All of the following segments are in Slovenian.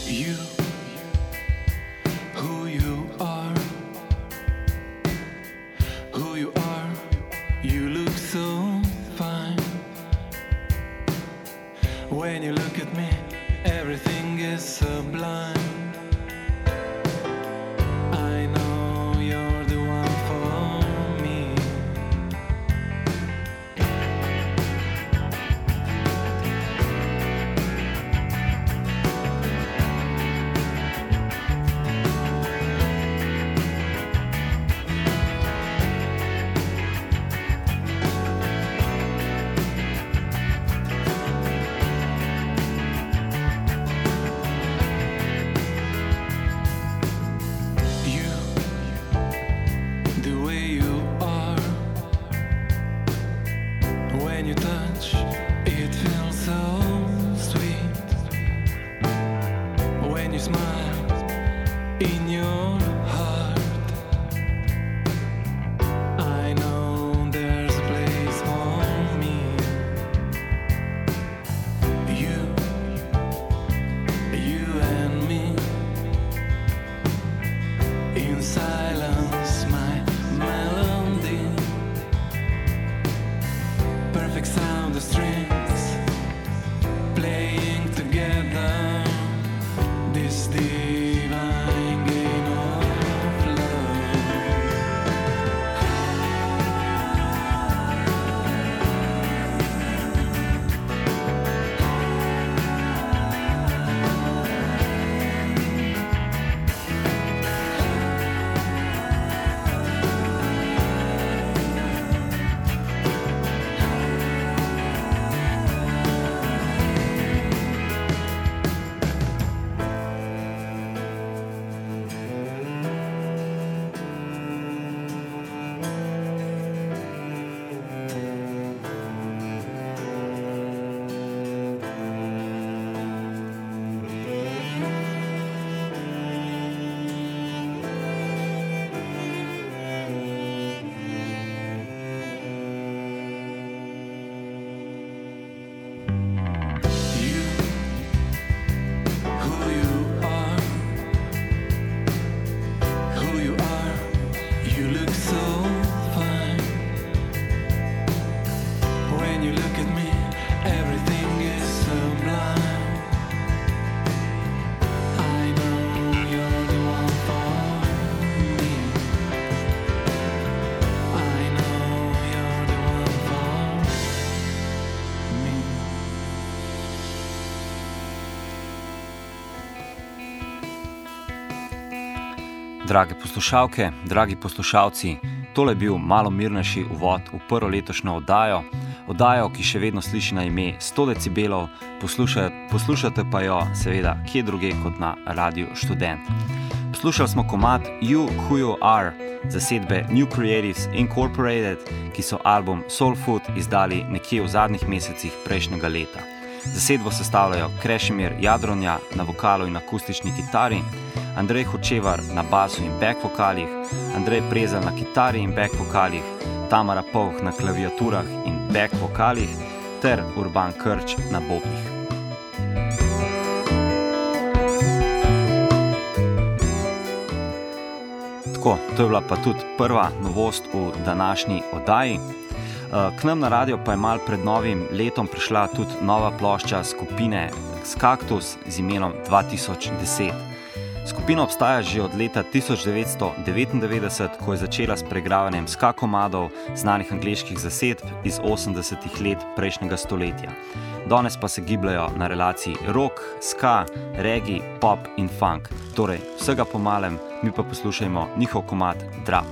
You, who you are, you look so fine. When you look at me, everything is sublime. I know you're the one for me. When you touch, it feels so sweet. When you smile in your heart, I know there's a place for me. You and me, in silence, my melody. Perfect sound of strings playing together, this divine game of love. Drage poslušalke, dragi poslušalci, tole je bil malo mirnejši uvod v prvo letošnjo oddajo, ki še vedno sliši na ime 100 decibelov, poslušate pa jo seveda kje druge kot na Radiu Študent. Poslušali smo komad You Who You Are zasedbe New Creatives Incorporated, ki so album Soul Food izdali nekje v zadnjih mesecih prejšnjega leta. Zasedbo sestavljajo Krešimir Jadronja na vokalu in akustični kitari, Andrej Hočevar na basu in back vokalih, Andrej Prezelj na kitari in back vokalih, Tamara Povh na klaviaturah in back vokalih ter Urban Krč na bobnih. Tako, to je bila pa tudi prva novost v današnji oddaji. K nam na radio pa je mal pred novim letom prišla tudi nova plošča skupine Skaktus z imenom 2010. Skupina obstaja že od leta 1999, ko je začela s preigravanjem ska komadov znanih angleških zasedb iz 80-ih let prejšnjega stoletja. Danes pa se gibljajo na relaciji rock, ska, reggae, pop in funk. Torej, vsega po malem, mi pa poslušajmo njihov komad Drop.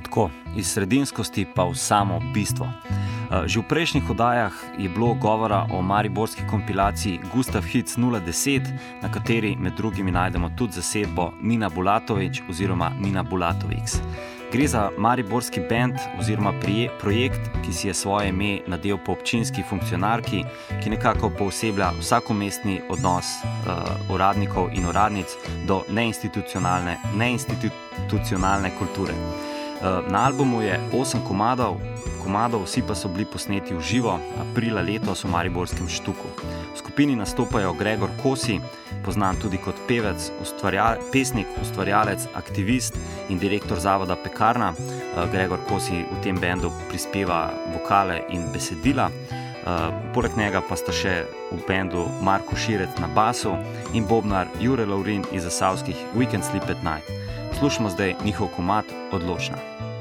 Tako, iz sredinskosti pa v samo bistvo. Že v prejšnjih oddajah je bilo govora o mariborski kompilaciji Gustav Hits 010, na kateri med drugimi najdemo tudi zasedbo Nina Bulatović oziroma Nina Bulatović. Gre za mariborski band oziroma projekt, ki si je svoje ime nadel po občinski funkcionarki, ki nekako pooseblja vsakomestni odnos uradnikov in uradnic do neinstitucionalne kulture. Na albumu je 8 komadov, vsi pa so bili posneti v živo aprila letos v mariborskem Štuku. V skupini nastopajo Gregor Kosi, poznan tudi kot pevec, pesnik, ustvarjalec, aktivist in direktor zavoda Pekarna. Gregor Kosi v tem bendu prispeva vokale in besedila. Poleg njega pa sta še v bendu Marko Širec na basu in bobnar Jure Lovrin iz zasavskih We Can Sleep at Night. Slušamo zdaj njihov komad Odločna.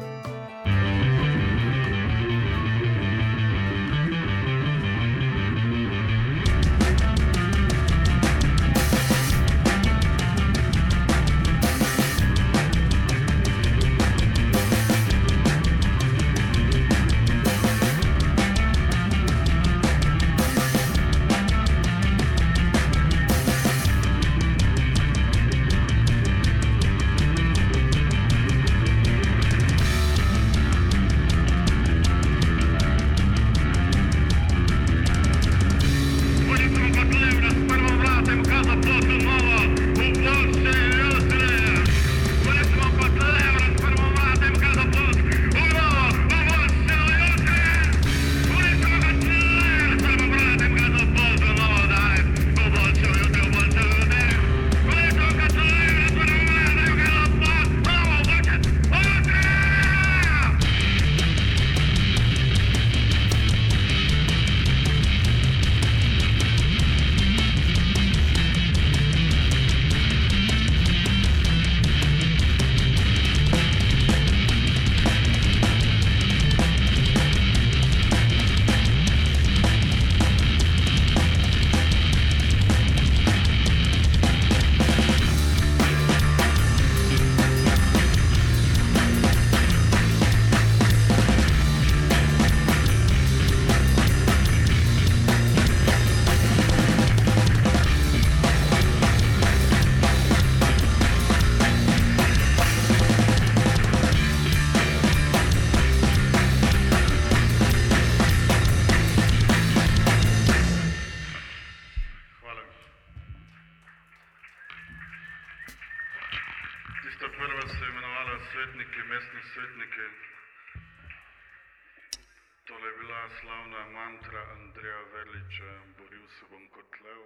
Slavna mantra Andreja Verliča, boril se bom kot lev,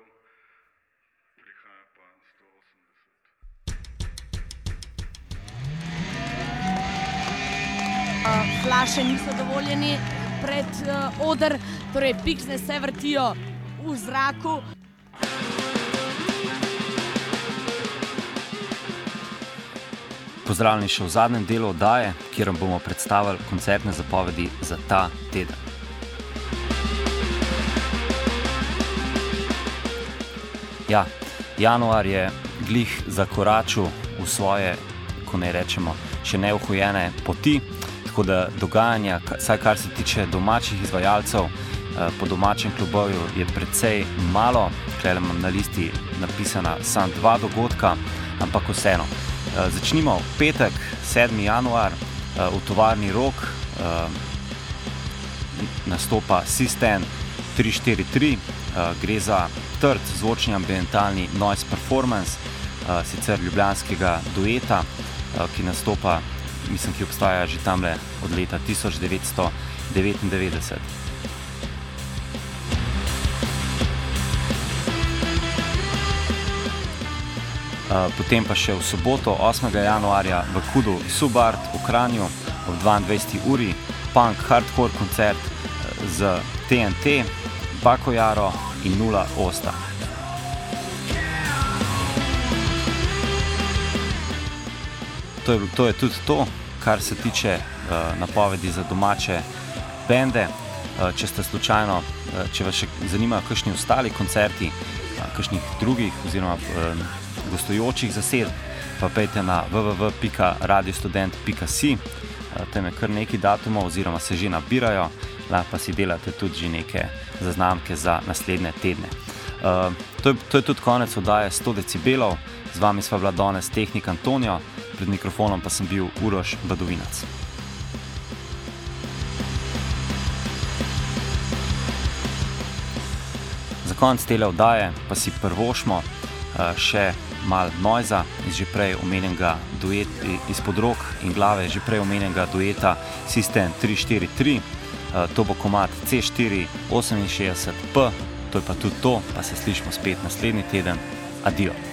prihaja pa 180. Flaše niso dovoljeni pred oder, torej piksne se vrtijo v zraku. Pozdravljeni še v zadnjem delu oddaje, kjer vam bomo predstavili koncertne zapovedi za ta teden. Ja, januar je glih zakoračil v svoje, ko ne rečemo, še neuhojene poti, tako da dogajanja, saj kar se tiče domačih izvajalcev, po domačem klubovju je precej malo. Tukaj imam na listi napisana samo 2 dogodka, ampak vseeno. Začnimo v petek, 7. januar, v tovarni Rok, nastopa System 343, gre za trd zvočni ambientalni noise performance, sicer ljubljanskega dueta, ki nastopa, mislim, ki obstaja že tamle od leta 1999. Potem pa še v soboto, 8. januarja, v Kudu Subart v Kranju ob 22. uri, punk hardcore koncert z TNT, Bako Jaro in Nula Osta. To je tudi to, kar se tiče napovedi za domače bende. Če ste slučajno, če vas še zanimajo kakšni ostali koncerti, kakšnih drugih oziroma gostujočih zased, pa pejte na www.radiostudent.si, tam je kar nekaj datumov oziroma se že nabirajo, lahko pa si delate tudi že neke zaznamke za naslednje tedne. To je tudi konec oddaje 100 decibelov, z vami sva bila danes tehnik Antonijo, pred mikrofonom pa sem bil Uroš Badovinac. Za konec tele oddaje pa si prvošmo še malo Noiza iz že prej omenjenega dueta, izpod rok in glave že prej omenjenega dueta System 343. To bo komad C468P, to je pa tudi to, pa se slišimo spet naslednji teden. Adijo.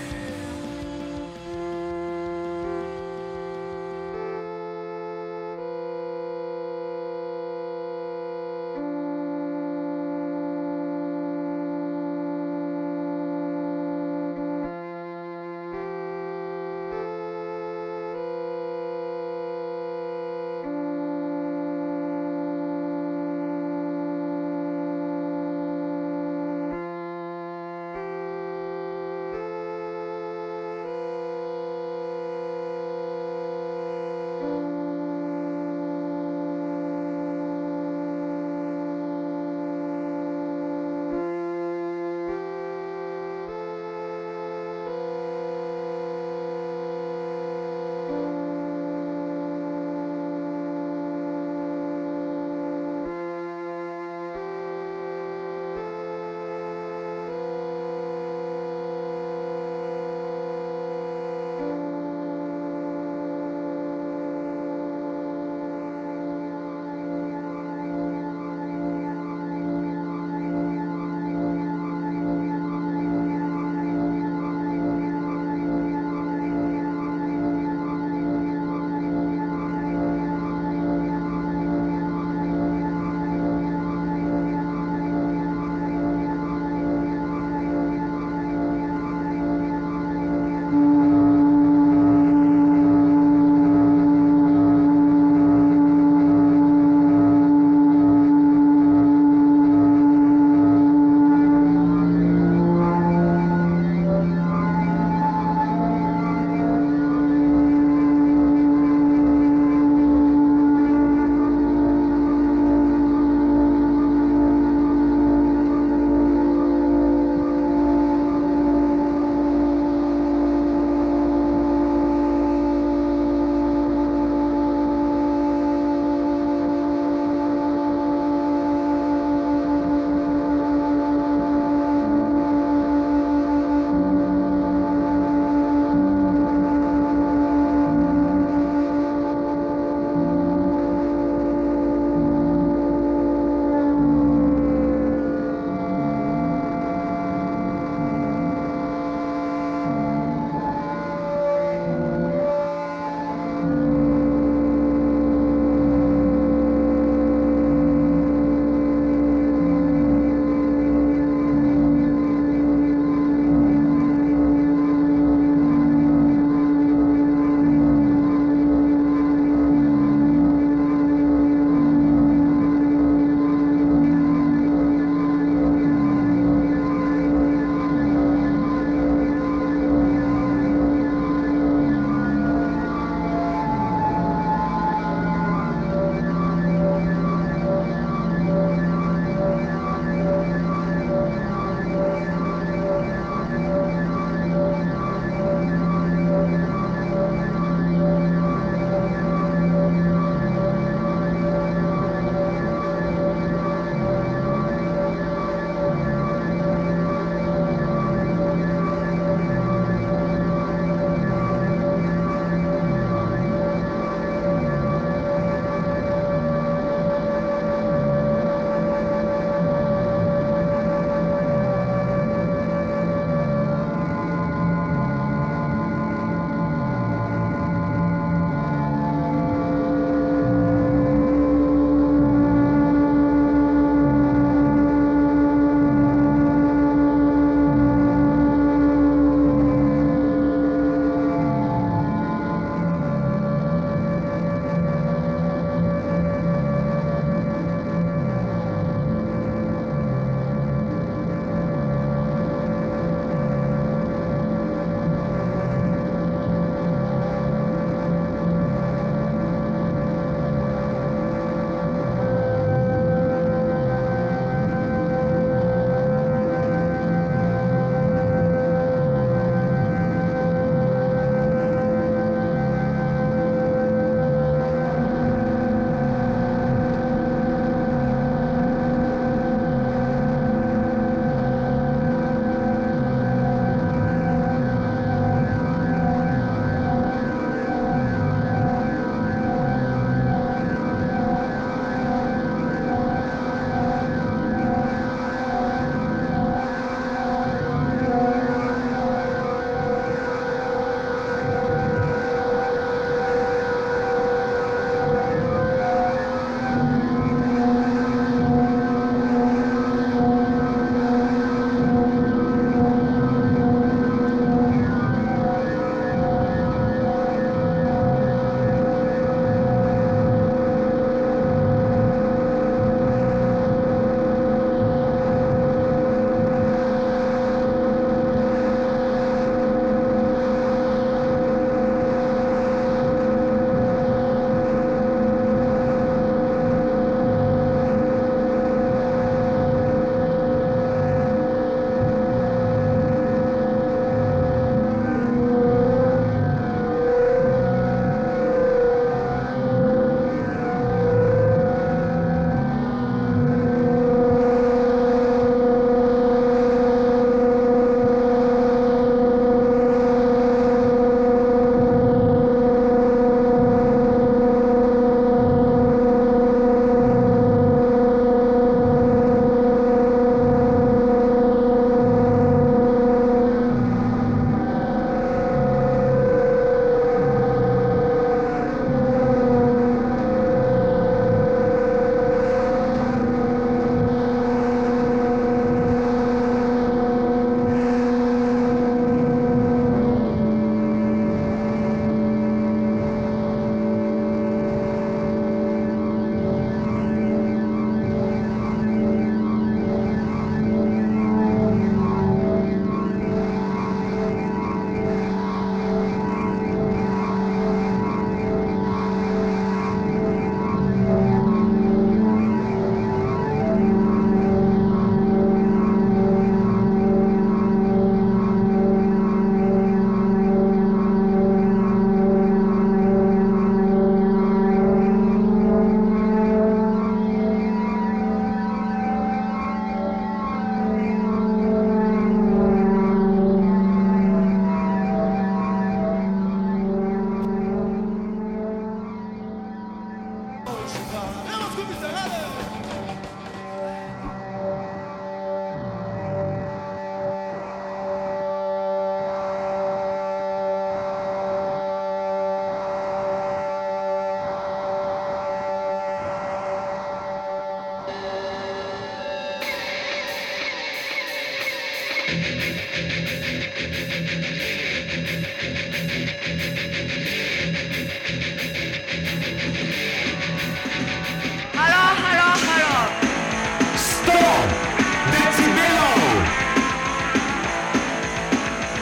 Halo, halo, halo. 100 decibelov!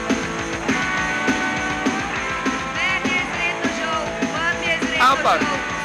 Meni je izredno žal, vam je izredno Ampak žal.